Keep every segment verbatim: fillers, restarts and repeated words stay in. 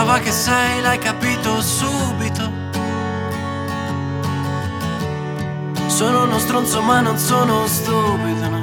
Brava che sei, l'hai capito subito. Sono uno stronzo ma non sono stupido, no.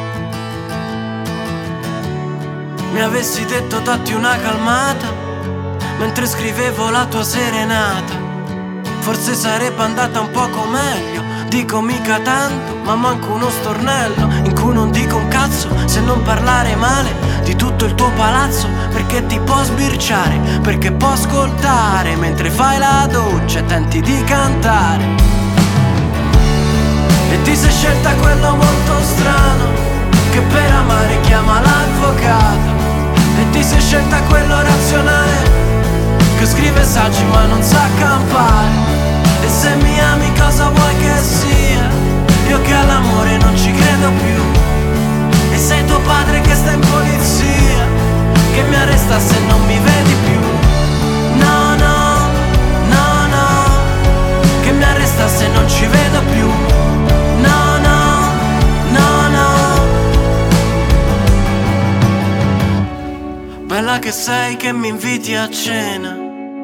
Mi avessi detto datti una calmata mentre scrivevo la tua serenata, forse sarebbe andata un poco meglio. Dico mica tanto, ma manco uno stornello in cui non dico un cazzo se non parlare male di tutto il tuo palazzo, perché ti può sbirciare, perché può ascoltare mentre fai la doccia e tenti di cantare. E ti sei scelta quello molto strano che per amare chiama l'avvocato. E ti sei scelta quello razionale che scrive saggi ma non sa campare. E se mi ami cosa vuoi che sia? Io che all'amore non ci credo più. E sei tuo padre che sta in polizia, che mi arresta se non mi vedi più. No, no, no, no, che mi arresta se non ci vedo più. No, no, no, no. Bella che sei che mi inviti a cena,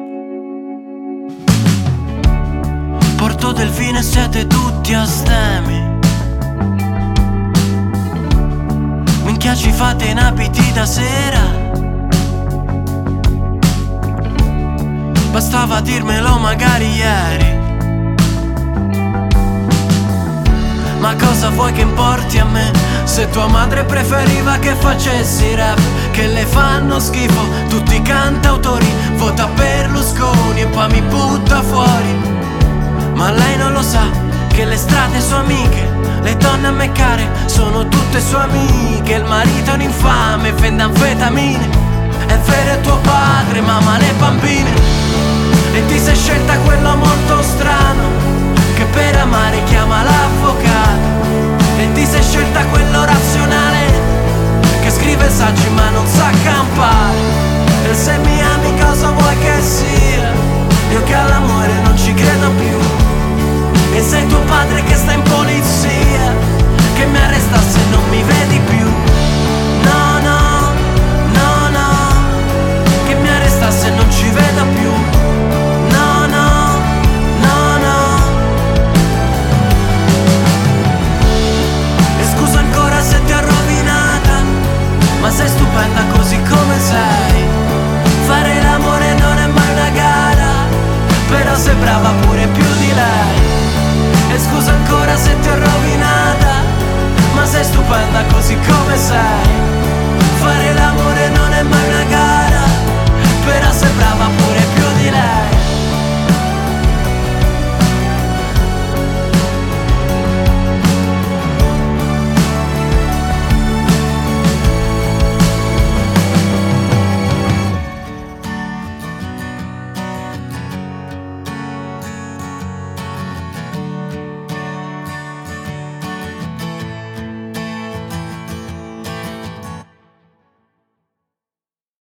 porto del vino e siete tutti astemi. Minchia ci fate in abiti da sera. Bastava dirmelo magari ieri. Ma cosa vuoi che importi a me se tua madre preferiva che facessi rap, che le fanno schifo tutti i cantautori. Vota Berlusconi e poi mi butta fuori. Ma lei non lo sa che le strade sue amiche, le donne a me care sono tutte sue amiche. Il marito è un infame, vende anfetamine. È vero è tuo padre, ma ama le bambine. E ti sei scelta quello molto strano che per amare chiama l'avvocato. E ti sei scelta quello razionale che scrive saggi ma non sa campare. E se mi ami cosa vuoi